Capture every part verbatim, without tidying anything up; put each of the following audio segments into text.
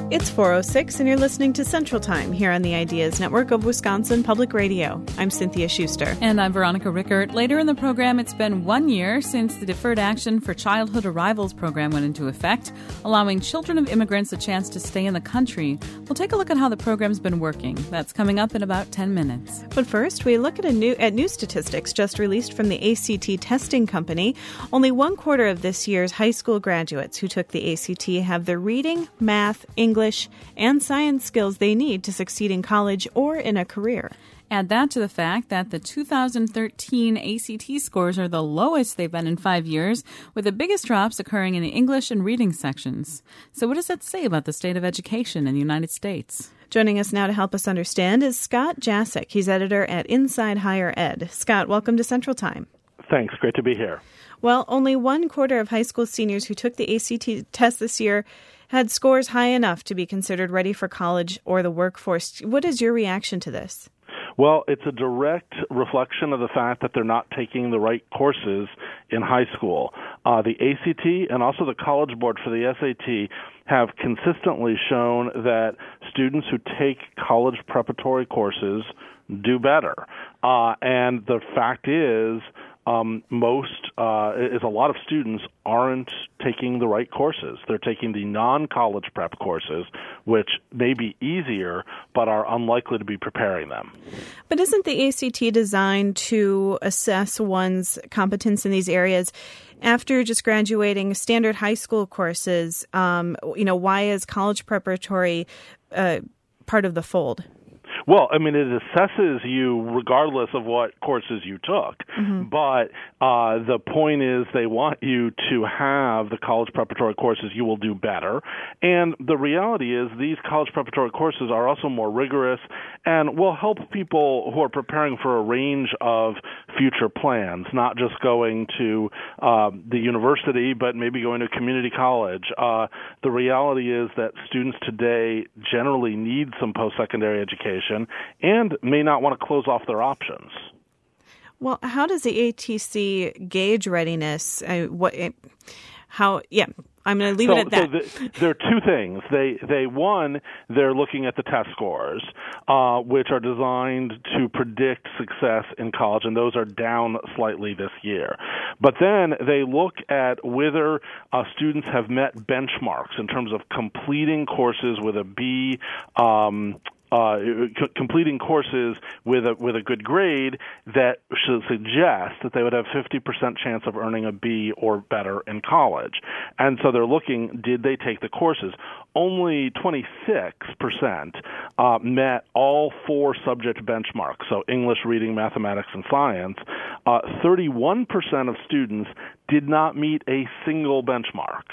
It's four oh six, and you're listening to Central Time here on the Ideas Network of Wisconsin Public Radio. I'm Cynthia Schuster. And I'm Veronica Rickert. Later in the program, it's been one year since the Deferred Action for Childhood Arrivals program went into effect, allowing children of immigrants a chance to stay in the country. We'll take a look at how the program's been working. That's coming up in about ten minutes. But first, we look at a new at new statistics just released from the A C T testing company. Only one quarter of this year's high school graduates who took the A C T have the reading, math, English, English, and science skills they need to succeed in college or in a career. Add that to the fact that the two thousand thirteen A C T scores are the lowest they've been in five years, with the biggest drops occurring in the English and reading sections. So what does that say about the state of education in the United States? Joining us now to help us understand is Scott Jasek. He's editor at Inside Higher Ed. Scott, welcome to Central Time. Thanks. Great to be here. Well, only one quarter of high school seniors who took the A C T test this year had scores high enough to be considered ready for college or the workforce. What is your reaction to this? Well, it's a direct reflection of the fact that they're not taking the right courses in high school. Uh, the A C T and also the College Board for the S A T have consistently shown that students who take college preparatory courses do better. Uh, and the fact is, Um, most, uh, is a lot of students aren't taking the right courses. They're taking the non-college prep courses, which may be easier, but are unlikely to be preparing them. But isn't the A C T designed to assess one's competence in these areas after just graduating standard high school courses? Um, you know, why is college preparatory uh, part of the fold? Well, I mean, it assesses you regardless of what courses you took. Mm-hmm. But uh, the point is they want you to have the college preparatory courses. You will do better. And the reality is these college preparatory courses are also more rigorous and will help people who are preparing for a range of future plans, not just going to uh, the university, but maybe going to community college. Uh, the reality is that students today generally need some post-secondary education and may not want to close off their options. Well, how does the A T C gauge readiness? Uh, what? How? Yeah, I'm going to leave so, it at that. So the, there are two things. They, they one, they're looking at the test scores, uh, which are designed to predict success in college, and those are down slightly this year. But then they look at whether uh, students have met benchmarks in terms of completing courses with a B. Um, Uh, c- completing courses with a with a good grade that should suggest that they would have fifty percent chance of earning a B or better in college. And so they're looking, did they take the courses? Only twenty-six percent uh, met all four subject benchmarks, so English, reading, mathematics, and science. Uh, thirty-one percent of students did not meet a single benchmark.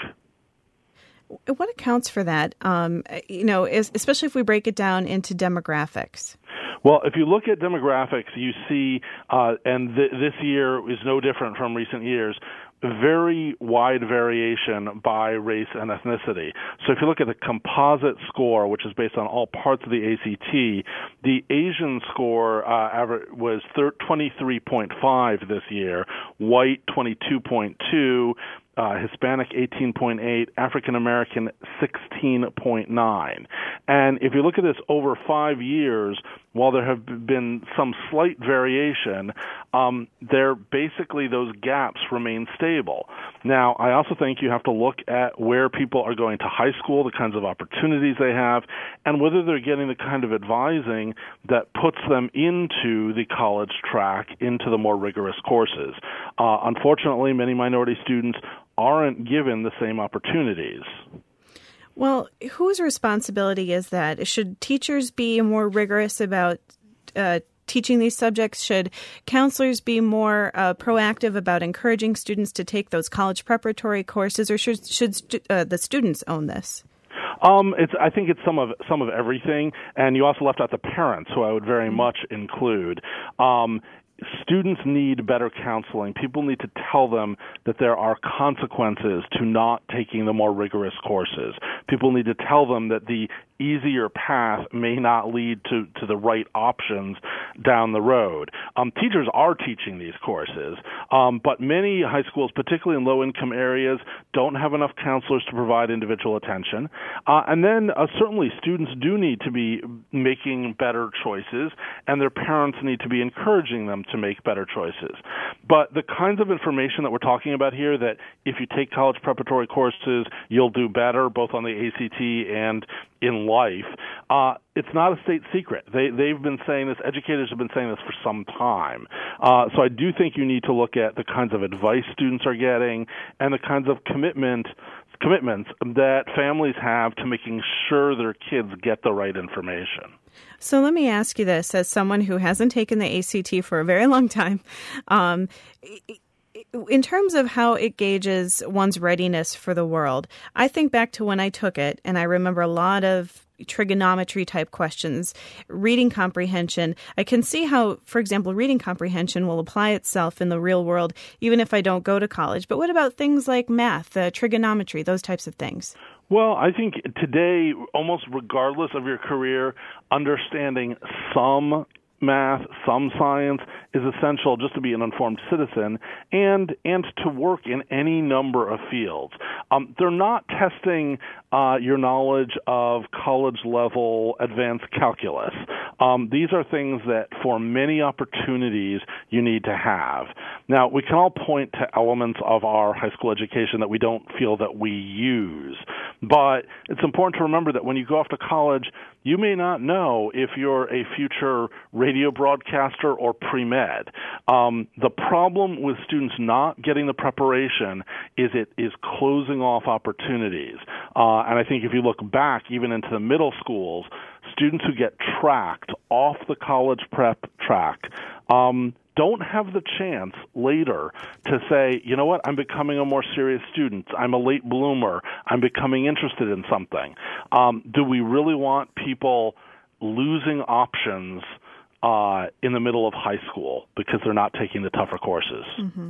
What accounts for that, um, you know, is, especially if we break it down into demographics? Well, if you look at demographics, you see, uh, and th- this year is no different from recent years, very wide variation by race and ethnicity. So if you look at the composite score, which is based on all parts of the A C T, the Asian score uh, average was twenty-three point five this year, white twenty-two point two, Uh, Hispanic eighteen point eight, African American sixteen point nine. And if you look at this over five years, while there have been some slight variation, um, they're basically those gaps remain stable. Now, I also think you have to look at where people are going to high school, the kinds of opportunities they have, and whether they're getting the kind of advising that puts them into the college track, into the more rigorous courses. Uh, unfortunately, many minority students aren't given the same opportunities. Well, whose responsibility is that? Should teachers be more rigorous about uh, teaching these subjects? Should counselors be more uh, proactive about encouraging students to take those college preparatory courses, or should, should stu- uh, the students own this? Um, it's. I think it's some of some of everything, and you also left out the parents, who I would very mm-hmm. much include. Um, Students need better counseling. People need to tell them that there are consequences to not taking the more rigorous courses. People need to tell them that the easier path may not lead to, to the right options, down the road. Um, teachers are teaching these courses, um, but many high schools, particularly in low-income areas, don't have enough counselors to provide individual attention. Uh, and then uh, certainly students do need to be making better choices, and their parents need to be encouraging them to make better choices. But the kinds of information that we're talking about here, that if you take college preparatory courses, you'll do better, both on the A C T and in life, uh, it's not a state secret. They, they've been saying this, educators have been saying this for some time. Uh, so I do think you need to look at the kinds of advice students are getting and the kinds of commitment commitments that families have to making sure their kids get the right information. So let me ask you this, as someone who hasn't taken the A C T for a very long time, um, in terms of how it gauges one's readiness for the world, I think back to when I took it, and I remember a lot of trigonometry type questions, reading comprehension. I can see how, for example, reading comprehension will apply itself in the real world, even if I don't go to college. But what about things like math, uh, trigonometry, those types of things? Well, I think today, almost regardless of your career, understanding some math, some science is essential just to be an informed citizen and and to work in any number of fields. Um, they're not testing uh, your knowledge of college-level advanced calculus. Um, these are things that for many opportunities you need to have. Now, we can all point to elements of our high school education that we don't feel that we use, but it's important to remember that when you go off to college, you may not know if you're a future radio broadcaster or pre-med. Um, the problem with students not getting the preparation is it is closing off opportunities. Uh, and I think if you look back even into the middle schools, students who get tracked off the college prep track um, don't have the chance later to say, you know what, I'm becoming a more serious student. I'm a late bloomer. I'm becoming interested in something. Um, do we really want people losing options uh, in the middle of high school because they're not taking the tougher courses? Mm-hmm.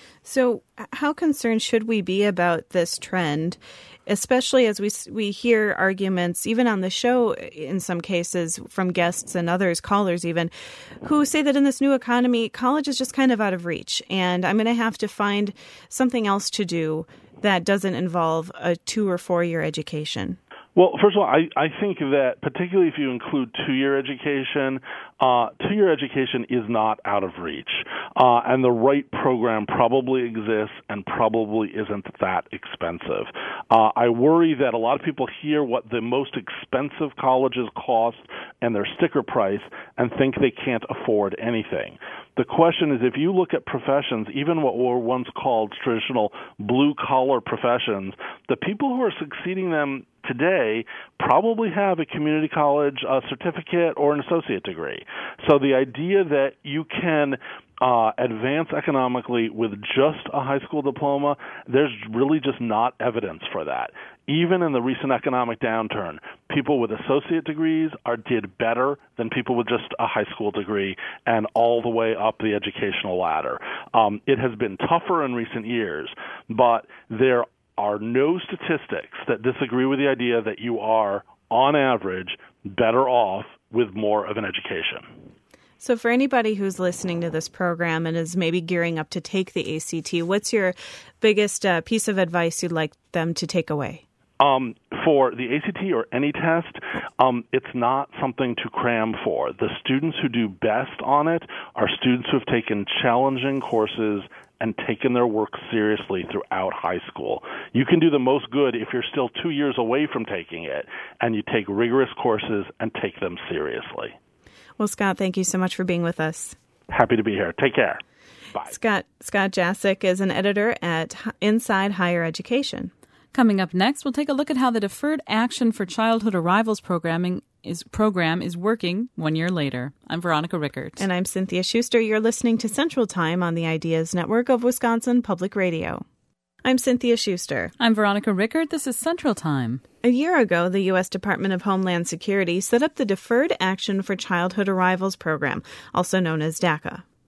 So how concerned should we be about this trend, especially as we we hear arguments, even on the show in some cases, from guests and others, callers even, who say that in this new economy, college is just kind of out of reach, and I'm going to have to find something else to do that doesn't involve a two- or four-year education? Well, first of all, I, I think that particularly if you include two-year education, uh, two-year education is not out of reach. Uh, and the right program probably exists and probably isn't that expensive. Uh, I worry that a lot of people hear what the most expensive colleges cost and their sticker price and think they can't afford anything. The question is, if you look at professions, even what were once called traditional blue-collar professions, the people who are succeeding them today probably have a community college uh, certificate or an associate degree. So the idea that you can uh, advance economically with just a high school diploma, there's really just not evidence for that. Even in the recent economic downturn, people with associate degrees are did better than people with just a high school degree and all the way up the educational ladder. Um, it has been tougher in recent years, but there are no statistics that disagree with the idea that you are, on average, better off with more of an education. So for anybody who's listening to this program and is maybe gearing up to take the A C T, what's your biggest uh, piece of advice you'd like them to take away? Um, for the A C T or any test, um, it's not something to cram for. The students who do best on it are students who have taken challenging courses and taken their work seriously throughout high school. You can do the most good if you're still two years away from taking it, and you take rigorous courses and take them seriously. Well, Scott, thank you so much for being with us. Happy to be here. Take care. Bye. Scott, Scott Jasek is an editor at Inside Higher Education. Coming up next, we'll take a look at how the Deferred Action for Childhood Arrivals programming is program is working one year later. I'm Veronica Rickert. And I'm Cynthia Schuster. You're listening to Central Time on the Ideas Network of Wisconsin Public Radio. I'm Cynthia Schuster. I'm Veronica Rickert. This is Central Time. A year ago, the U S Department of Homeland Security set up the Deferred Action for Childhood Arrivals program, also known as DACA.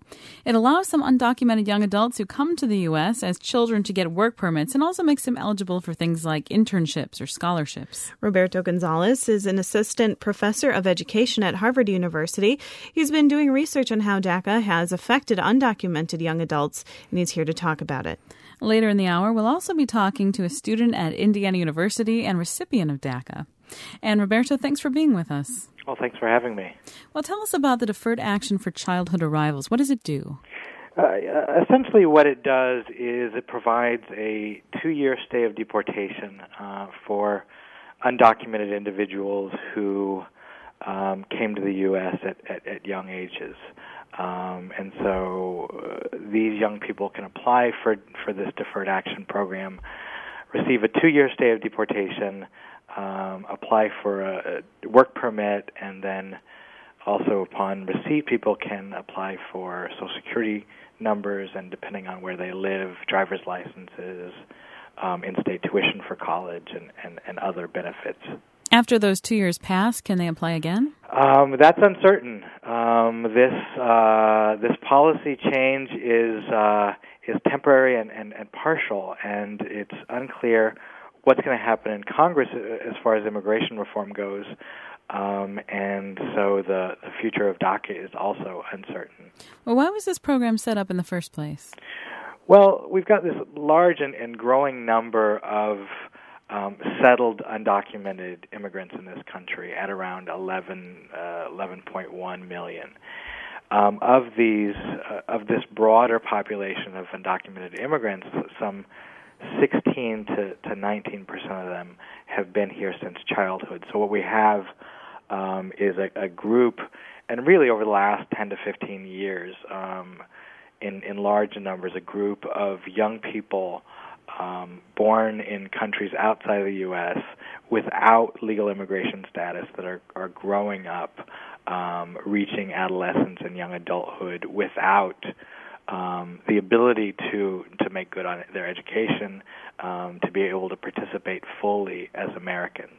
It allows some undocumented young adults who come to the U S as children to get work permits and also makes them eligible for things like internships or scholarships. Roberto Gonzalez is an assistant professor of education at Harvard University. He's been doing research on how DACA has affected undocumented young adults, and he's here to talk about it. Later in the hour, we'll also be talking to a student at Indiana University and recipient of DACA. And Roberto, thanks for being with us. Well, thanks for having me. Well, tell us about the Deferred Action for Childhood Arrivals. What does it do? Uh, essentially what it does is it provides a two-year stay of deportation uh, for undocumented individuals who um, came to the U S at, at, at young ages. Um, and so uh, these young people can apply for, for this Deferred Action Program, receive a two-year stay of deportation, um, apply for a, a work permit, and then also upon receipt, people can apply for Social Security numbers and, depending on where they live, driver's licenses, um, in-state tuition for college, and, and, and other benefits. After those two years pass, can they apply again? Um, that's uncertain. Um, this uh, this policy change is uh, is temporary and, and, and partial, and it's unclear what's going to happen in Congress as far as immigration reform goes. Um, and so the, the future of DACA is also uncertain. Well, why was this program set up in the first place? Well, we've got this large and, and growing number of um, settled undocumented immigrants in this country at around eleven, uh, eleven point one million. Um, of these, uh, of this broader population of undocumented immigrants, some sixteen to nineteen percent of them have been here since childhood. So what we have um, is a, a group, and really over the last ten to fifteen years, um, in, in large numbers, a group of young people um, born in countries outside of the U S without legal immigration status that are, are growing up, um, reaching adolescence and young adulthood without Um, the ability to, to make good on their education, um, to be able to participate fully as Americans.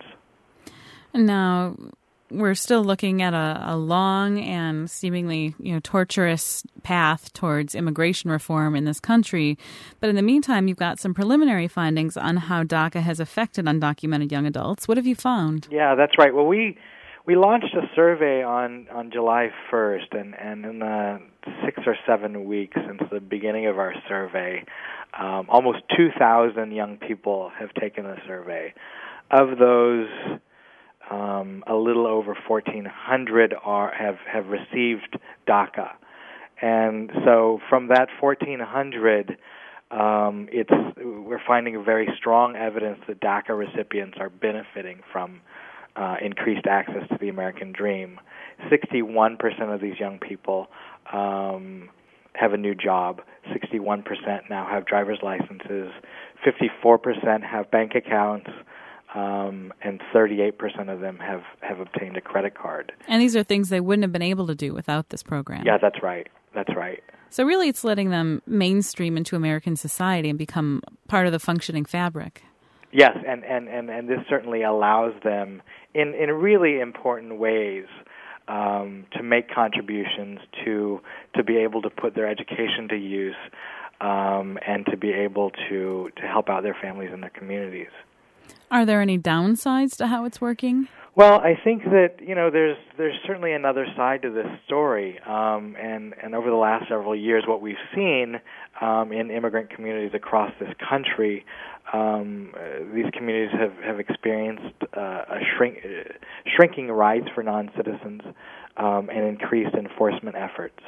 Now, we're still looking at a, a long and seemingly, you know, torturous path towards immigration reform in this country. But in the meantime, you've got some preliminary findings on how DACA has affected undocumented young adults. What have you found? Yeah, that's right. Well, we we launched a survey on, on July first, and, and in the six or seven weeks since the beginning of our survey, um, almost two thousand young people have taken the survey. Of those, um, a little over fourteen hundred are have, have received DACA. And so from that fourteen hundred, um, it's we're finding very strong evidence that DACA recipients are benefiting from uh, increased access to the American dream. sixty-one percent of these young people um, have a new job. sixty-one percent now have driver's licenses. fifty-four percent have bank accounts. Um, and thirty-eight percent of them have, have obtained a credit card. And these are things they wouldn't have been able to do without this program. Yeah, that's right. That's right. So really it's letting them mainstream into American society and become part of the functioning fabric. Yes, and, and, and, and this certainly allows them in, in really important ways um, to make contributions, to to be able to put their education to use, um, and to be able to, to help out their families and their communities. Are there any downsides to how it's working? Well, I think that, you know, there's there's certainly another side to this story, um, and, and over the last several years, what we've seen um, in immigrant communities across this country, um, uh, these communities have, have experienced uh, a shrink, uh, shrinking rights for non-citizens um, and increased enforcement efforts.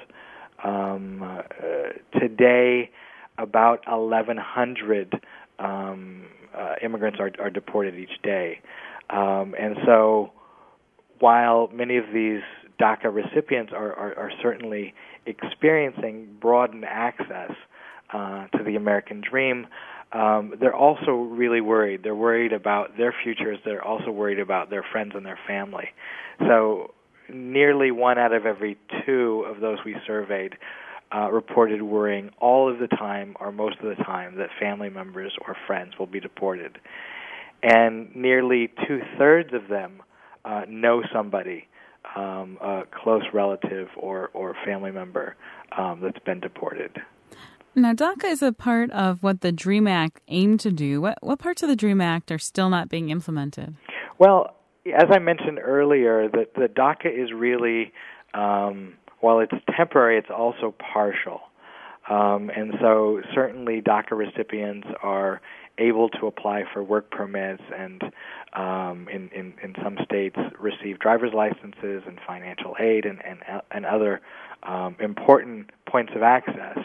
Um, uh, today, about eleven hundred um, uh, immigrants are, are deported each day. Um, and so while many of these DACA recipients are, are, are certainly experiencing broadened access uh, to the American dream, um, they're also really worried. They're worried about their futures. They're also worried about their friends and their family. So nearly one out of every two of those we surveyed uh, reported worrying all of the time or most of the time that family members or friends will be deported. And nearly two-thirds of them uh, know somebody um, a close relative or, or family member um, that's been deported. Now, DACA is a part of what the DREAM Act aimed to do. What, what parts of the DREAM Act are still not being implemented? Well, as I mentioned earlier, the, the DACA is really, um, while it's temporary, it's also partial. Um, and so certainly DACA recipients are able to apply for work permits and um, in, in, in some states receive driver's licenses and financial aid and, and, and other um, important points of access.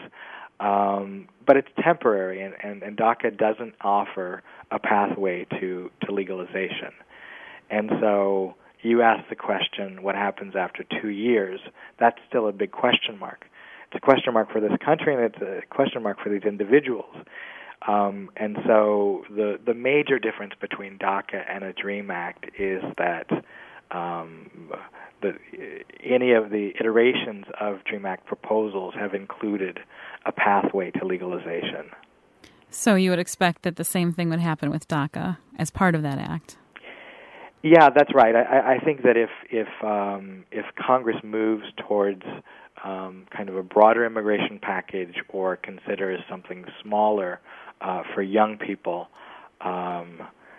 Um, but it's temporary, and, and, and DACA doesn't offer a pathway to, to legalization. And so you ask the question, what happens after two years? That's still a big question mark. It's a question mark for this country, and it's a question mark for these individuals. Um, and so the the major difference between DACA and a DREAM Act is that um, the, any of the iterations of DREAM Act proposals have included a pathway to legalization. So you would expect that the same thing would happen with DACA as part of that act? Yeah, that's right. I, I think that if if um, if Congress moves towards um, kind of a broader immigration package or considers something smaller uh, for young people, um,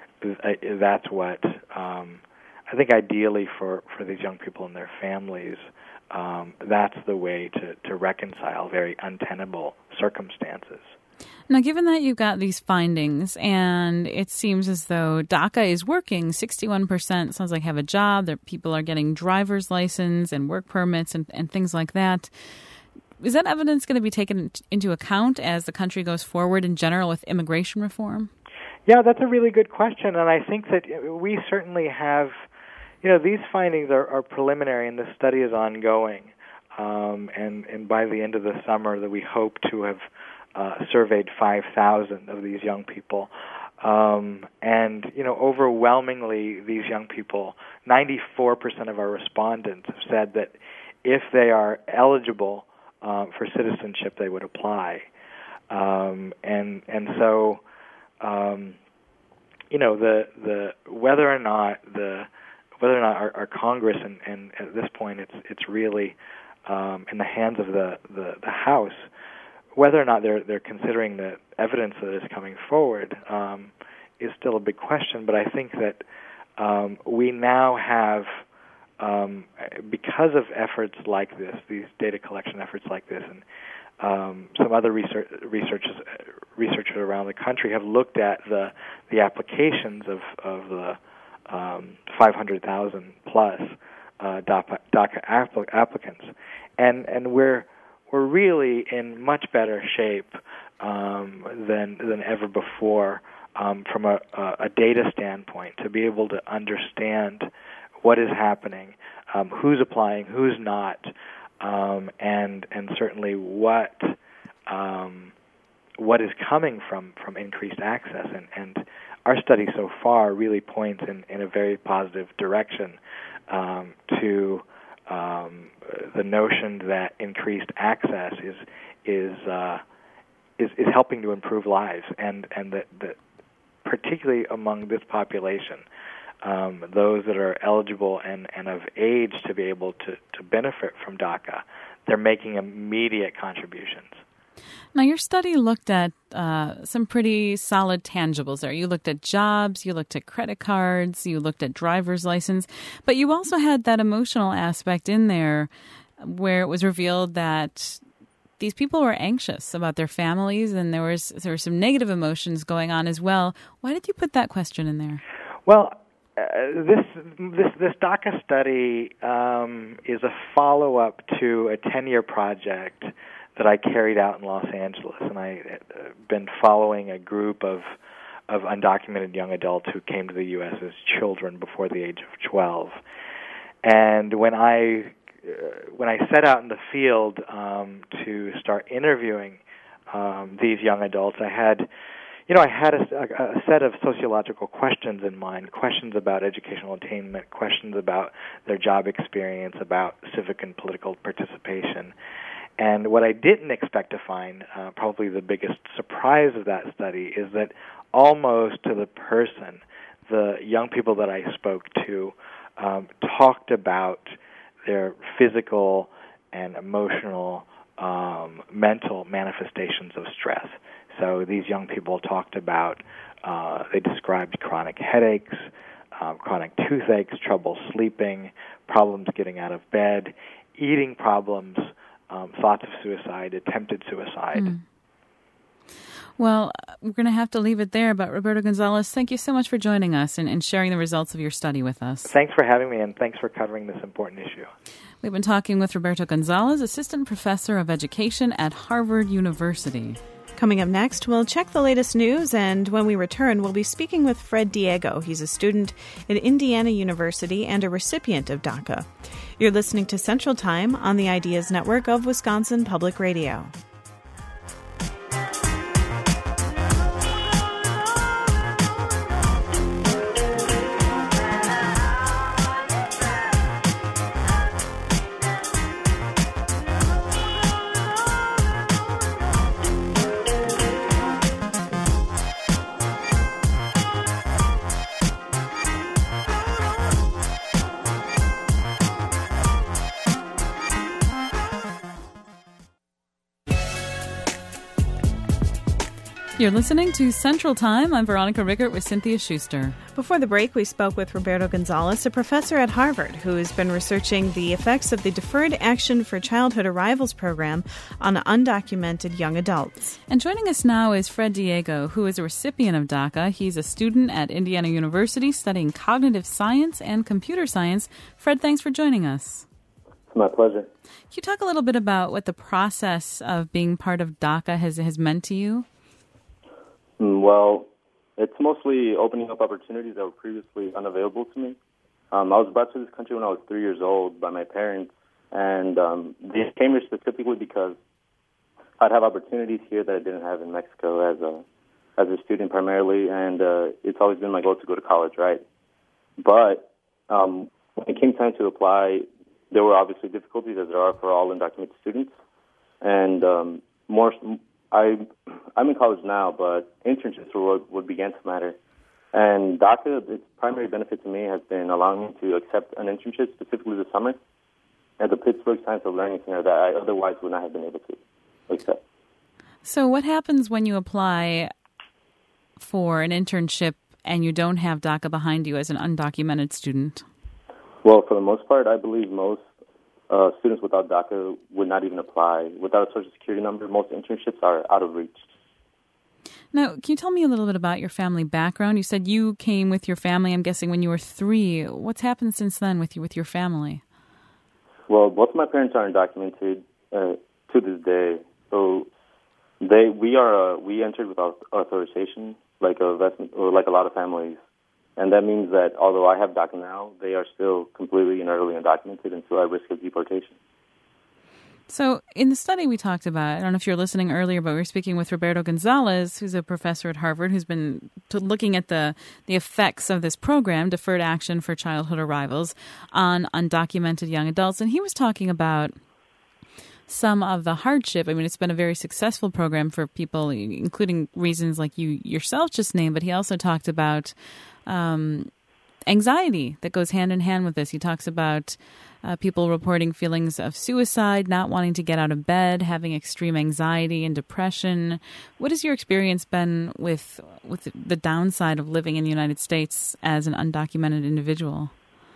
that's what um, I think ideally for, for these young people and their families, um, that's the way to, to reconcile very untenable circumstances. Now, given that you've got these findings, and it seems as though DACA is working, sixty-one percent sounds like have a job, that people are getting driver's license and work permits and, and things like that, is that evidence going to be taken into account as the country goes forward in general with immigration reform? Yeah, that's a really good question, and I think that we certainly have, you know, these findings are, are preliminary, and the study is ongoing, um, and, and by the end of the summer that we hope to have Uh, surveyed five thousand of these young people. Um, and, you know, overwhelmingly, these young people, ninety-four percent of our respondents have said that if they are eligible uh, for citizenship, they would apply. Um, and and so, um, you know, the the whether or not the whether or not our, our Congress, and, and at this point, it's it's really um, in the hands of the, the, the House. Whether or not they're they're considering the evidence that is coming forward um, is still a big question. But I think that um, we now have, um, because of efforts like this, these data collection efforts like this, and um, some other research researchers researchers around the country have looked at the the applications of of the um, five hundred thousand plus uh, DACA, DACA applicants, and and we're We're really in much better shape um, than than ever before um, from a, a data standpoint to be able to understand what is happening, um, who's applying, who's not, um, and and certainly what um, what is coming from, from increased access. And, and our study so far really points in, in a very positive direction um, to Um, the notion that increased access is is uh, is, is helping to improve lives, and and that, that particularly among this population, um, those that are eligible and, and of age to be able to, to benefit from DACA, they're making immediate contributions. Now, your study looked at uh, some pretty solid tangibles there. You looked at jobs, you looked at credit cards, you looked at driver's license, but you also had that emotional aspect in there where it was revealed that these people were anxious about their families, and there was there were some negative emotions going on as well. Why did you put that question in there? Well, uh, this this this DACA study um, is a follow-up to a ten-year project that I carried out in Los Angeles, and I've uh, been following a group of of undocumented young adults who came to the U S as children before the age of twelve. And when I uh, when I set out in the field um, to start interviewing um, these young adults, I had, you know, I had a, a set of sociological questions in mind, questions about educational attainment, questions about their job experience, about civic and political participation. And what I didn't expect to find, uh, probably the biggest surprise of that study, is that almost to the person, the young people that I spoke to um, talked about their physical and emotional, um, mental manifestations of stress. So these young people talked about, uh, they described chronic headaches, um, chronic toothaches, trouble sleeping, problems getting out of bed, eating problems, um, thoughts of suicide, attempted suicide. Mm. Well, we're going to have to leave it there, but Roberto Gonzalez, thank you so much for joining us and, and sharing the results of your study with us. Thanks for having me, and thanks for covering this important issue. We've been talking with Roberto Gonzalez, Assistant Professor of Education at Harvard University. Coming up next, we'll check the latest news, and when we return, we'll be speaking with Fred Diego. He's a student at Indiana University and a recipient of DACA. You're listening to Central Time on the Ideas Network of Wisconsin Public Radio. You're listening to Central Time. I'm Veronica Rickert with Cynthia Schuster. Before the break, we spoke with Roberto Gonzalez, a professor at Harvard who has been researching the effects of the Deferred Action for Childhood Arrivals program on undocumented young adults. And joining us now is Fred Diego, who is a recipient of DACA. He's a student at Indiana University studying cognitive science and computer science. Fred, thanks for joining us. It's my pleasure. Can you talk a little bit about what the process of being part of DACA has, has meant to you? Well, it's mostly opening up opportunities that were previously unavailable to me. Um, I was brought to this country when I was three years old by my parents, and um, they came here specifically because I'd have opportunities here that I didn't have in Mexico as a as a student primarily, and uh, it's always been my goal to go to college, right? But um, when it came time to apply, there were obviously difficulties, as there are for all undocumented students, and um, more. I, I'm in college now, but internships were what, what began to matter. And DACA, its primary benefit to me has been allowing me to accept an internship, specifically this summer, at the Pittsburgh Science of Learning Center that I otherwise would not have been able to accept. So what happens when you apply for an internship and you don't have DACA behind you as an undocumented student? Well, for the most part, I believe most Uh, students without DACA would not even apply. Without a Social Security number, most internships are out of reach. Now, can you tell me a little bit about your family background? You said you came with your family, I'm guessing, when you were three. What's happened since then with you, with your family? Well, both of my parents are undocumented uh, to this day. So they we are uh, we entered without authorization, like a vestment, or like a lot of families. And that means that although I have DACA now, they are still completely and utterly undocumented and still at risk of deportation. So in the study we talked about, I don't know if you were listening earlier, but we were speaking with Roberto Gonzalez, who's a professor at Harvard, who's been to looking at the, the effects of this program, Deferred Action for Childhood Arrivals, on undocumented young adults. And he was talking about some of the hardship. I mean, it's been a very successful program for people, including reasons like you yourself just named, but he also talked about um, anxiety that goes hand in hand with this. He talks about uh, people reporting feelings of suicide, not wanting to get out of bed, having extreme anxiety and depression. What has your experience been with with the downside of living in the United States as an undocumented individual?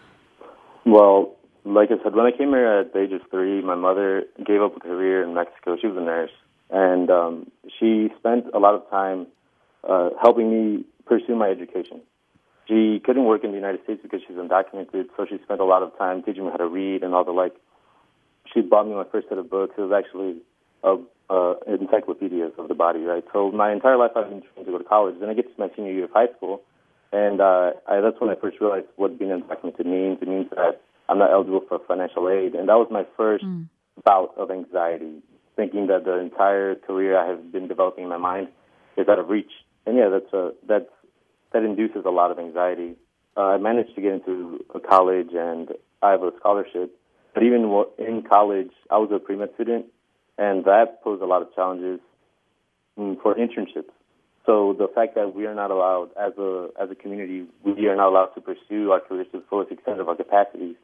Well, like I said, when I came here at the age of three, my mother gave up a career in Mexico. She was a nurse, and um, she spent a lot of time uh, helping me pursue my education. She couldn't work in the United States because she's undocumented, so she spent a lot of time teaching me how to read and all the like. She bought me my first set of books. It was actually a, uh, encyclopedias of the body, right? So my entire life I've been trying to go to college. Then I get to my senior year of high school, and uh, I, that's when I first realized what being undocumented means. It means that I'm not eligible for financial aid, and that was my first mm. bout of anxiety, thinking that the entire career I have been developing in my mind is out of reach. And yeah, that's a, that's that induces a lot of anxiety. Uh, I managed to get into a college, and I have a scholarship. But even in college, I was a pre-med student, and that posed a lot of challenges for internships. So the fact that we are not allowed, as a as a community, we are not allowed to pursue our careers to the fullest extent of our capacities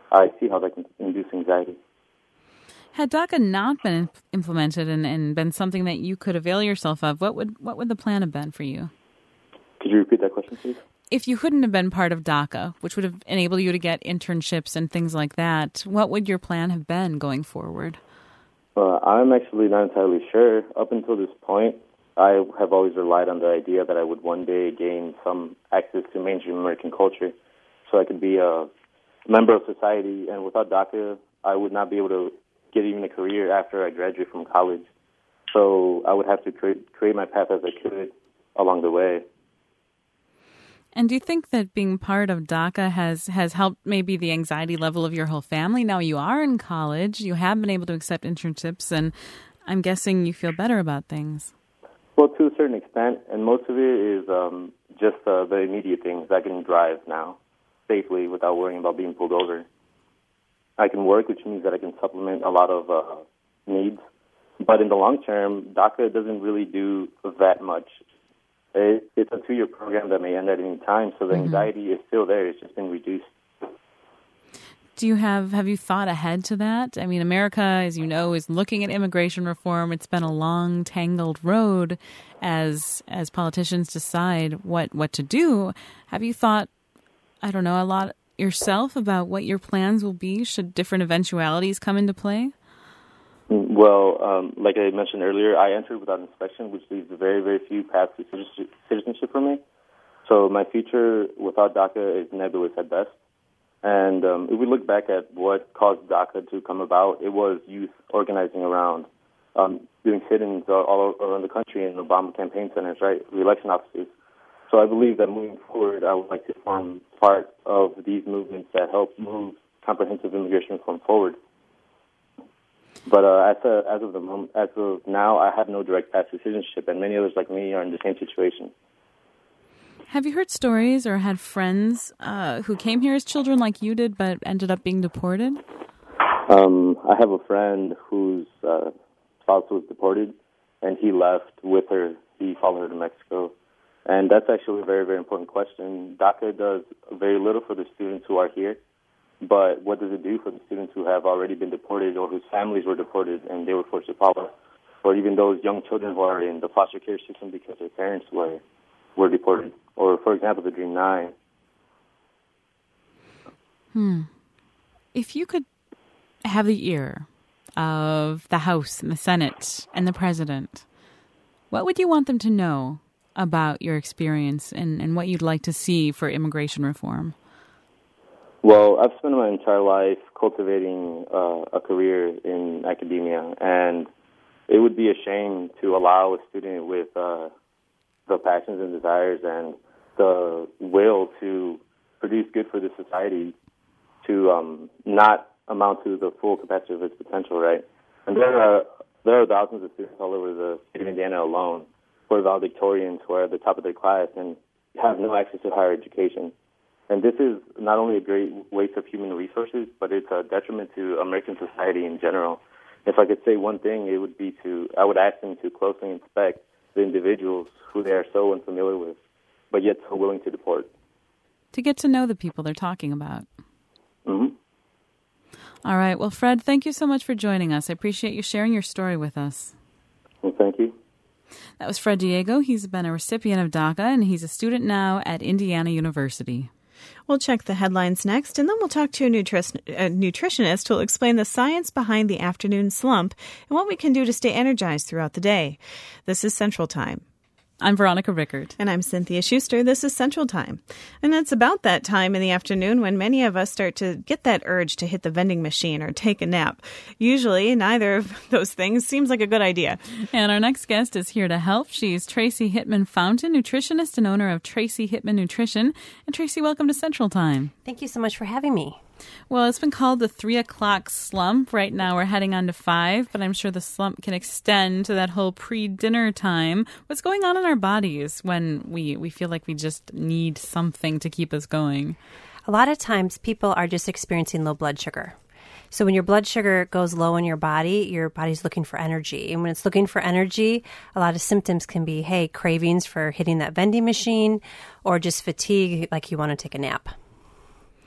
I see how that can induce anxiety. Had DACA not been implemented and, and been something that you could avail yourself of, what would what would the plan have been for you? Could you repeat that question, please? If you couldn't have been part of DACA, which would have enabled you to get internships and things like that, what would your plan have been going forward? Uh, I'm actually not entirely sure. Up until this point, I have always relied on the idea that I would one day gain some access to mainstream American culture so I could be a member of society. And without DACA, I would not be able to get even a career after I graduate from college. So I would have to create, create my path as I could along the way. And do you think that being part of DACA has, has helped maybe the anxiety level of your whole family? Now you are in college, you have been able to accept internships, and I'm guessing you feel better about things. Well, to a certain extent, and most of it is um, just uh, the immediate things. I can drive now safely without worrying about being pulled over. I can work, which means that I can supplement a lot of uh, needs. But in the long term, DACA doesn't really do that much. It, it's a two-year program that may end at any time, so the mm-hmm. anxiety is still there. It's just been reduced. Do you have, have you thought ahead to that? I mean, America, as you know, is looking at immigration reform. It's been a long, tangled road as as politicians decide what, what to do. Have you thought, I don't know, a lot yourself about what your plans will be should different eventualities come into play? Well, um, like I mentioned earlier, I entered without inspection, which leaves very, very few paths to citizenship for me. So my future without DACA is nebulous at best. And um, if we look back at what caused DACA to come about, it was youth organizing around, um, doing sit-ins all around the country in Obama campaign centers, right, re-election offices. So I believe that moving forward, I would like to form part of these movements that help move comprehensive immigration reform forward. But uh, as, a, as of the moment, as of now, I have no direct path to citizenship, and many others like me are in the same situation. Have you heard stories or had friends uh, who came here as children like you did, but ended up being deported? Um, I have a friend whose uh, spouse was deported, and he left with her. He followed her to Mexico. And that's actually a very, very important question. DACA does very little for the students who are here. But what does it do for the students who have already been deported or whose families were deported and they were forced to follow? Or even those young children who are in the foster care system because their parents were were deported? Or, for example, the Dream Nine. Hmm. If you could have the ear of the House and the Senate and the President, what would you want them to know about your experience and, and what you'd like to see for immigration reform? Well, I've spent my entire life cultivating uh, a career in academia, and it would be a shame to allow a student with uh, the passions and desires and the will to produce good for the society to um, not amount to the full capacity of its potential, right? And there are there are thousands of students all over the state of Indiana alone who are valedictorians who are at the top of their class and have no access to higher education. And this is not only a great waste of human resources, but it's a detriment to American society in general. If I could say one thing, it would be to, I would ask them to closely inspect the individuals who they are so unfamiliar with, but yet so willing to deport. To get to know the people they're talking about. Mm-hmm. All right. Well, Fred, thank you so much for joining us. I appreciate you sharing your story with us. Well, thank you. That was Fred Diego. He's been a recipient of DACA, and he's a student now at Indiana University. We'll check the headlines next, and then we'll talk to a, nutri- a nutritionist who will explain the science behind the afternoon slump and what we can do to stay energized throughout the day. This is Central Time. I'm Veronica Rickard. And I'm Cynthia Schuster. This is Central Time. And it's about that time in the afternoon when many of us start to get that urge to hit the vending machine or take a nap. Usually, neither of those things seems like a good idea. And our next guest is here to help. She's Tracy Hittman Fountain, nutritionist and owner of Tracy Hittman Nutrition. And Tracy, welcome to Central Time. Thank you so much for having me. Well, it's been called the three o'clock slump. Right now we're heading on to five, but I'm sure the slump can extend to that whole pre-dinner time. What's going on in our bodies when we, we feel like we just need something to keep us going? A lot of times people are just experiencing low blood sugar. So when your blood sugar goes low in your body, your body's looking for energy. And when it's looking for energy, a lot of symptoms can be, hey, cravings for hitting that vending machine or just fatigue, like you want to take a nap.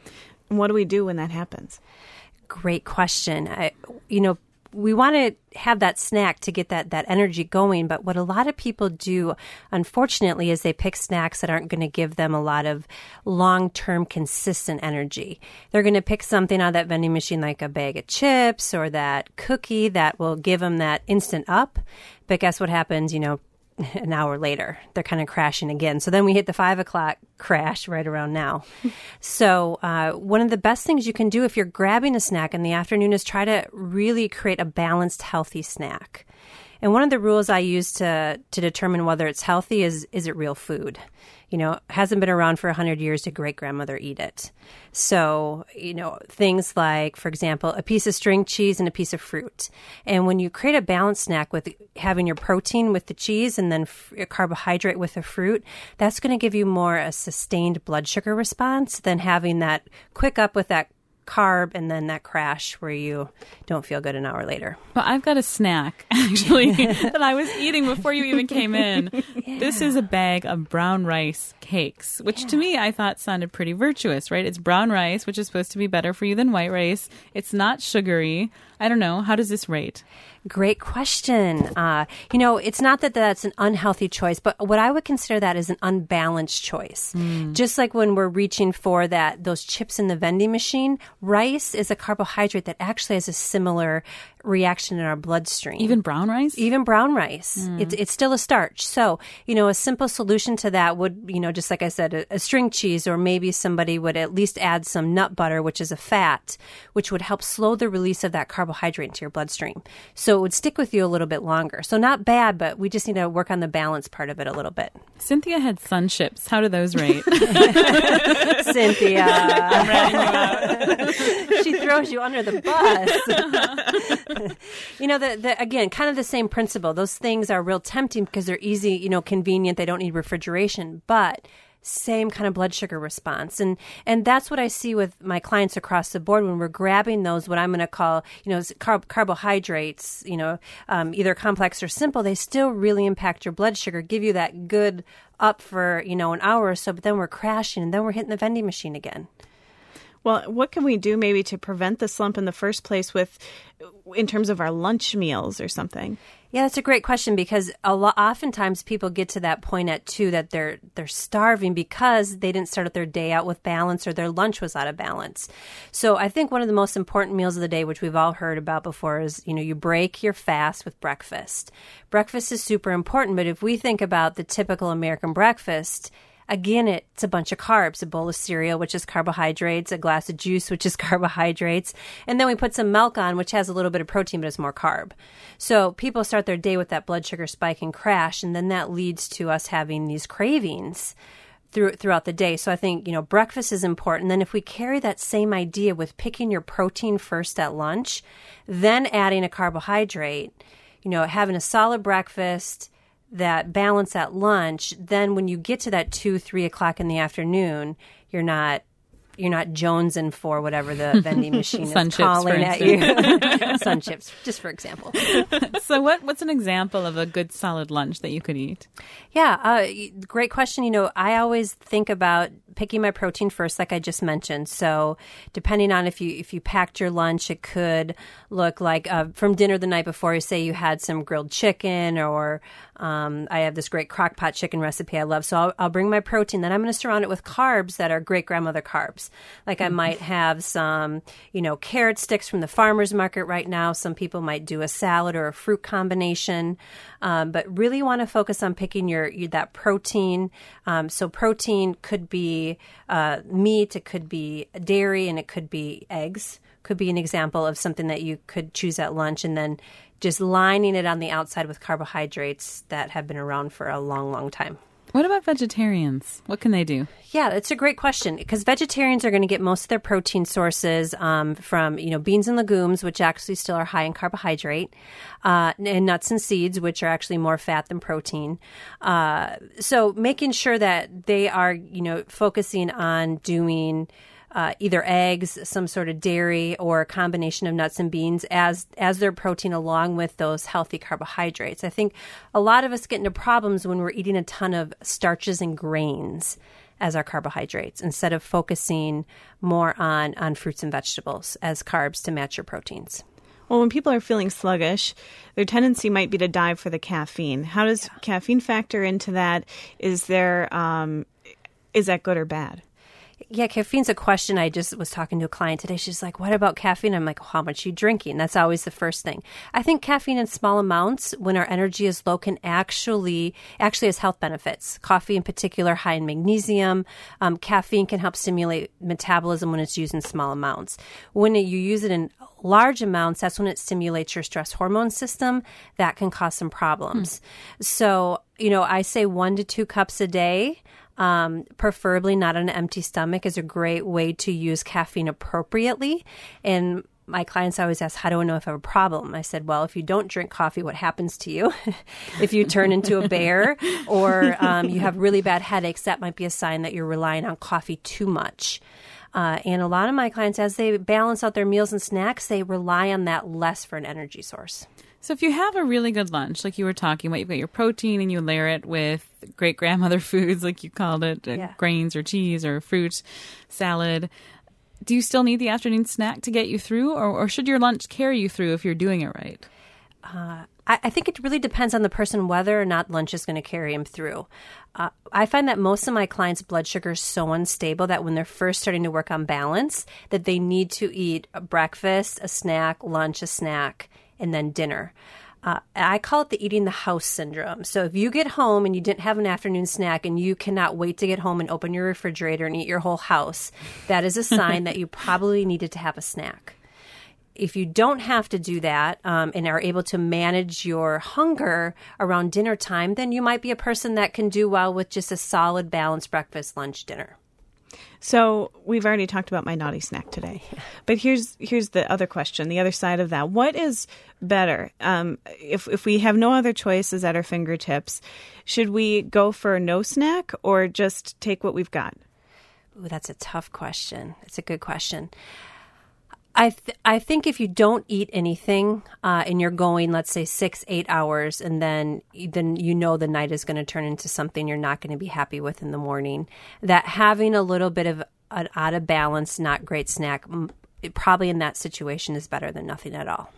What do we do when that happens? Great question. I, you know, we want to have that snack to get that, that energy going. But what a lot of people do, unfortunately, is they pick snacks that aren't going to give them a lot of long-term consistent energy. They're going to pick something out of that vending machine like a bag of chips or that cookie that will give them that instant up. But guess what happens, you know, an hour later, they're kind of crashing again. So then we hit the five o'clock crash right around now. So uh, one of the best things you can do if you're grabbing a snack in the afternoon is try to really create a balanced, healthy snack. And one of the rules I use to to determine whether it's healthy is, is it real food? You know, hasn't been around for one hundred years. Did great-grandmother eat it? So, you know, things like, for example, a piece of string cheese and a piece of fruit. And when you create a balanced snack with having your protein with the cheese and then f- carbohydrate with the fruit, that's going to give you more a sustained blood sugar response than having that quick up with that carb and then that crash where you don't feel good an hour later. Well, I've got a snack, actually, that I was eating before you even came in. Yeah. This is a bag of brown rice cakes, which yeah. to me I thought sounded pretty virtuous, right? It's brown rice, which is supposed to be better for you than white rice. It's not sugary. I don't know. How does this rate? Great question. Uh, you know, it's not that that's an unhealthy choice, but what I would consider that is an unbalanced choice. Mm. Just like when we're reaching for that those chips in the vending machine, rice is a carbohydrate that actually has a similar reaction in our bloodstream. Even brown rice? Even brown rice. Mm. It's it's still a starch. So, you know, a simple solution to that would, you know, just like I said, a, a string cheese, or maybe somebody would at least add some nut butter, which is a fat, which would help slow the release of that carbohydrate into your bloodstream. So it would stick with you a little bit longer. So not bad, but we just need to work on the balance part of it a little bit. Cynthia had Sun Chips. How do those rate? Cynthia. I'm ratting you out. She throws you under the bus. You know, the, the, again, kind of the same principle. Those things are real tempting because they're easy, you know, convenient. They don't need refrigeration, but same kind of blood sugar response. And and that's what I see with my clients across the board when we're grabbing those, what I'm going to call, you know, carb- carbohydrates, you know, um, either complex or simple. They still really impact your blood sugar, give you that good up for, you know, an hour or so, but then we're crashing and then we're hitting the vending machine again. Well, what can we do maybe to prevent the slump in the first place with, in terms of our lunch meals or something? Yeah, that's a great question because a lot, oftentimes people get to that point at two that they're they're starving because they didn't start their day out with balance or their lunch was out of balance. So I think one of the most important meals of the day, which we've all heard about before, is, you know, you break your fast with breakfast. Breakfast is super important, but if we think about the typical American breakfast, again, it's a bunch of carbs, a bowl of cereal, which is carbohydrates, a glass of juice, which is carbohydrates, and then we put some milk on, which has a little bit of protein, but it's more carb. So people start their day with that blood sugar spike and crash, and then that leads to us having these cravings through, throughout the day. So I think, you know, breakfast is important. Then if we carry that same idea with picking your protein first at lunch, then adding a carbohydrate, you know, having a solid breakfast, that balance at lunch, then when you get to that two, three o'clock in the afternoon, you're not you're not jonesing for whatever the vending machine is Sun chips, calling at you. Sun chips, just for example. So what what's an example of a good solid lunch that you could eat? Yeah, uh, great question. You know, I always think about picking my protein first, like I just mentioned. So depending on if you if you packed your lunch, it could look like uh, from dinner the night before, you say you had some grilled chicken, or um, I have this great crock pot chicken recipe I love. So I'll, I'll bring my protein. Then I'm going to surround it with carbs that are great grandmother carbs. Like I might have some, you know, carrot sticks from the farmer's market right now. Some people might do a salad or a fruit combination. Um, but really want to focus on picking your, your that protein. Um, so protein could be uh, meat, it could be dairy, and it could be eggs. Could be an example of something that you could choose at lunch, and then just lining it on the outside with carbohydrates that have been around for a long, long time. What about vegetarians? What can they do? Yeah, that's a great question, because vegetarians are going to get most of their protein sources um, from, you know, beans and legumes, which actually still are high in carbohydrate, uh, and nuts and seeds, which are actually more fat than protein. Uh, so making sure that they are, you know, focusing on doing Uh, either eggs, some sort of dairy, or a combination of nuts and beans as as their protein, along with those healthy carbohydrates. I think a lot of us get into problems when we're eating a ton of starches and grains. as our carbohydrates instead of focusing more on, on fruits and vegetables as carbs to match your proteins. Well, when people are feeling sluggish, their tendency might be to dive for the caffeine. How does yeah. caffeine factor into that? Is there, um, is that good or bad? Yeah, caffeine's a question. I just was talking to a client today. She's like, what about caffeine? I'm like, well, how much are you drinking? That's always the first thing. I think caffeine in small amounts when our energy is low can actually, actually has health benefits. Coffee in particular, high in magnesium. Um, caffeine can help stimulate metabolism when it's used in small amounts. When you use it in large amounts, that's when it stimulates your stress hormone system. That can cause some problems. Hmm. So, you know, I say one to two cups a day. Um, preferably not on an empty stomach is a great way to use caffeine appropriately. And my clients always ask, how do I know if I have a problem? I said, well, if you don't drink coffee, what happens to you? If you turn into a bear or um, you have really bad headaches, that might be a sign that you're relying on coffee too much. Uh, and a lot of my clients, as they balance out their meals and snacks, they rely on that less for an energy source. So if you have a really good lunch, like you were talking about, you've got your protein and you layer it with great-grandmother foods, like you called it, uh, yeah. grains or cheese or fruit, salad. Do you still need the afternoon snack to get you through, or, or should your lunch carry you through if you're doing it right? Uh, I, I think it really depends on the person whether or not lunch is going to carry them through. Uh, I find that most of my clients' blood sugar is so unstable that when they're first starting to work on balance, that they need to eat a breakfast, a snack, lunch, a snack, and then dinner. Uh, I call it the eating the house syndrome. So if you get home and you didn't have an afternoon snack and you cannot wait to get home and open your refrigerator and eat your whole house, that is a sign that you probably needed to have a snack. If you don't have to do that um, and are able to manage your hunger around dinner time, then you might be a person that can do well with just a solid, balanced breakfast, lunch, dinner. So we've already talked about my naughty snack today, but here's here's the other question, the other side of that. What is better? Um, if if we have no other choices at our fingertips, should we go for no snack or just take what we've got? Ooh, that's a tough question. It's a good question. I th- I think if you don't eat anything uh, and you're going, let's say, six, eight hours, and then then you know the night is going to turn into something you're not going to be happy with in the morning, that having a little bit of an out of balance, not great snack, it probably in that situation is better than nothing at all.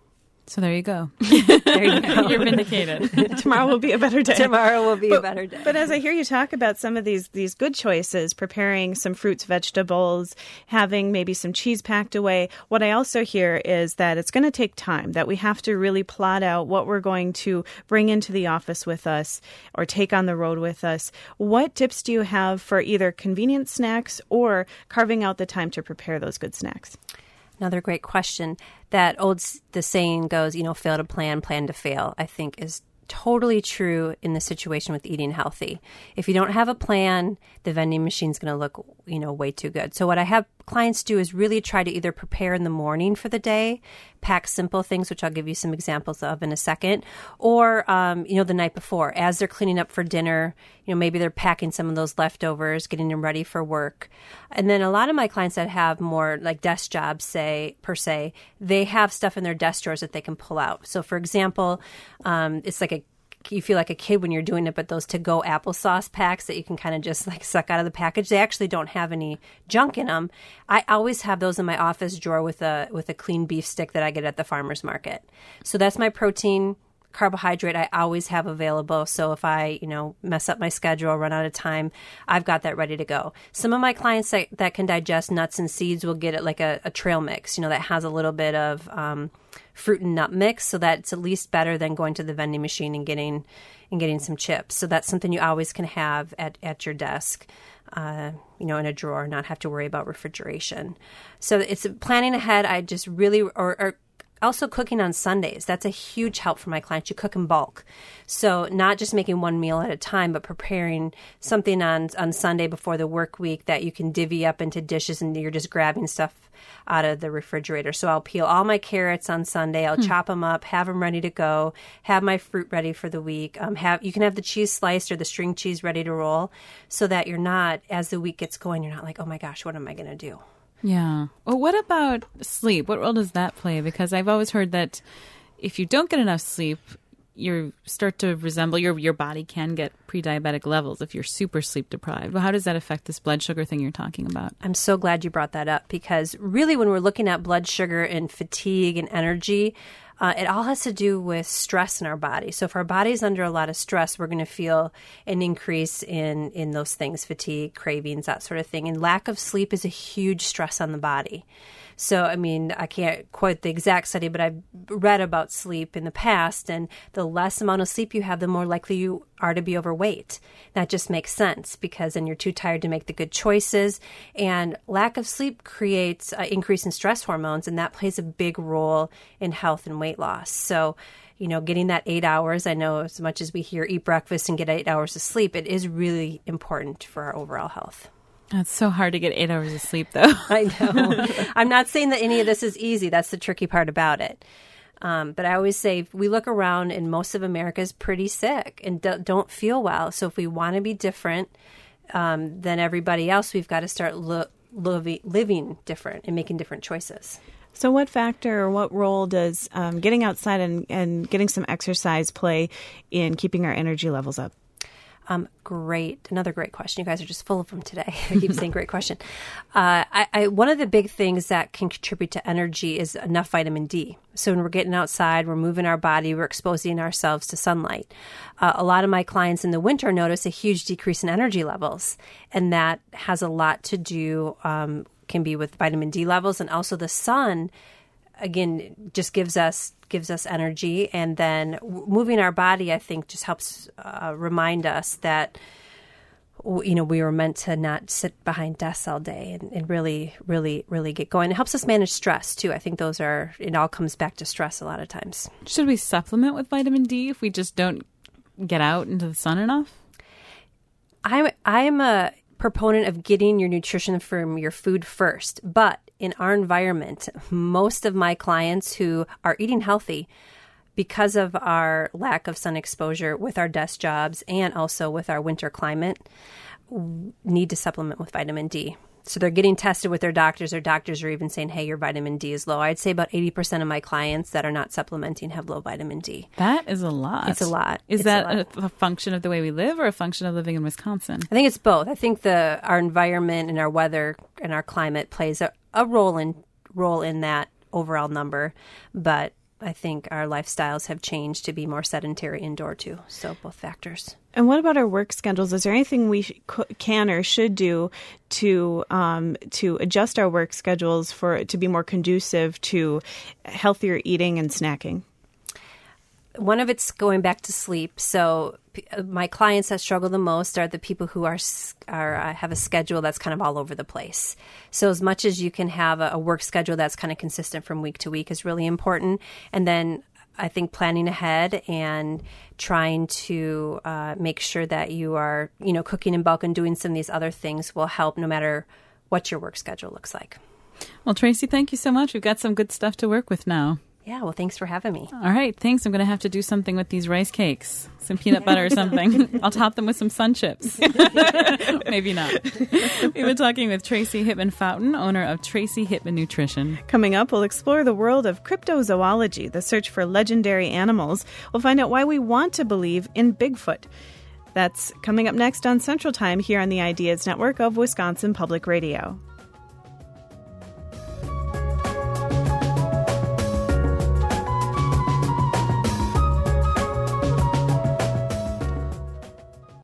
So there you go. There you go. You're vindicated. Tomorrow will be a better day. Tomorrow will be but, a better day. But as I hear you talk about some of these these good choices, preparing some fruits, vegetables, having maybe some cheese packed away, what I also hear is that it's going to take time, that we have to really plot out what we're going to bring into the office with us or take on the road with us. What tips do you have for either convenient snacks or carving out the time to prepare those good snacks? Another great question. That old, the saying goes, you know, fail to plan, plan to fail, I think is totally true in the situation with eating healthy. If you don't have a plan, the vending machine's going to look, you know, way too good. So what I have clients do is really try to either prepare in the morning for the day, pack simple things, which I'll give you some examples of in a second, or, um, you know, the night before, as they're cleaning up for dinner, you know, maybe they're packing some of those leftovers, getting them ready for work. And then a lot of my clients that have more like desk jobs, say, per se, they have stuff in their desk drawers that they can pull out. So for example, um, it's like a you feel like a kid when you're doing it, but those to-go applesauce packs that you can kind of just like suck out of the package, they actually don't have any junk in them. I always have those in my office drawer with a with a clean beef stick that I get at the farmer's market. So that's my protein, carbohydrate I always have available. So if I, you know, mess up my schedule or run out of time, I've got that ready to go. Some of my clients that, that can digest nuts and seeds will get it like a, a trail mix, you know, that has a little bit of um, fruit and nut mix, so that's at least better than going to the vending machine and getting and getting some chips. So that's something you always can have at, at your desk, uh, you know, in a drawer, not have to worry about refrigeration. So it's planning ahead. I just really, or, or also cooking on Sundays. That's a huge help for my clients. You cook in bulk. So not just making one meal at a time, but preparing something on, on Sunday before the work week that you can divvy up into dishes and you're just grabbing stuff out of the refrigerator. So I'll peel all my carrots on Sunday. I'll hmm. chop them up, have them ready to go, have my fruit ready for the week. Um, have you can have the cheese sliced or the string cheese ready to roll so that you're not, as the week gets going, you're not like, oh my gosh, what am I going to do? Yeah. Well, what about sleep? What role does that play? Because I've always heard that if you don't get enough sleep, you start to resemble, your your body can get pre-diabetic levels if you're super sleep deprived. Well, how does that affect this blood sugar thing you're talking about? I'm so glad you brought that up, because really when we're looking at blood sugar and fatigue and energy, Uh, it all has to do with stress in our body. So if our body's under a lot of stress, we're going to feel an increase in, in those things, fatigue, cravings, that sort of thing. And lack of sleep is a huge stress on the body. So, I mean, I can't quote the exact study, but I've read about sleep in the past, and the less amount of sleep you have, the more likely you are to be overweight. That just makes sense, because then you're too tired to make the good choices. And lack of sleep creates an increase in stress hormones, and that plays a big role in health and weight loss. So, you know, getting that eight hours, I know as much as we hear eat breakfast and get eight hours of sleep, it is really important for our overall health. It's so hard to get eight hours of sleep, though. I know. I'm not saying that any of this is easy. That's the tricky part about it. Um, but I always say, we look around and most of America is pretty sick and do- don't feel well. So if we want to be different um, than everybody else, we've got to start lo- lo- living different and making different choices. So what factor or what role does um, getting outside and, and getting some exercise play in keeping our energy levels up? Um, great. Another great question. You guys are just full of them today. I keep saying great question. Uh, I, I, one of the big things that can contribute to energy is enough vitamin D. So when we're getting outside, we're moving our body, we're exposing ourselves to sunlight. Uh, a lot of my clients in the winter notice a huge decrease in energy levels, and that has a lot to do, um, can be with vitamin D levels, and also the sun, again, just gives us gives us energy. And then moving our body, I think, just helps uh, remind us that, you know, we were meant to not sit behind desks all day and, and really, really, really get going. It helps us manage stress, too. I think those are, it all comes back to stress a lot of times. Should we supplement with vitamin D if we just don't get out into the sun enough? I'm, I'm a proponent of getting your nutrition from your food first, but in our environment, most of my clients who are eating healthy, because of our lack of sun exposure with our desk jobs and also with our winter climate, need to supplement with vitamin D. So they're getting tested with their doctors. Their doctors are even saying, hey, your vitamin D is low. I'd say about eighty percent of my clients that are not supplementing have low vitamin D. That is a lot. It's a lot. Is it's that a, a, a function of the way we live or a function of living in Wisconsin? I think it's both. I think the our environment and our weather and our climate plays a, a role in role in that overall number. But I think our lifestyles have changed to be more sedentary indoor too. So both factors. And what about our work schedules? Is there anything we sh- can or should do to um, to adjust our work schedules for to be more conducive to healthier eating and snacking? One of it's going back to sleep. So my clients that struggle the most are the people who are are uh, have a schedule that's kind of all over the place. So as much as you can have a, a work schedule that's kind of consistent from week to week is really important. And then I think planning ahead and trying to uh, make sure that you are, you know, cooking in bulk and doing some of these other things will help no matter what your work schedule looks like. Well, Tracy, thank you so much. We've got some good stuff to work with now. Yeah, well, thanks for having me. All right, thanks. I'm going to have to do something with these rice cakes, some peanut butter or something. I'll top them with some sun chips. Maybe not. We've been talking with Tracy Hittman Fountain, owner of Tracy Hittman Nutrition. Coming up, we'll explore the world of cryptozoology, the search for legendary animals. We'll find out why we want to believe in Bigfoot. That's coming up next on Central Time here on the Ideas Network of Wisconsin Public Radio.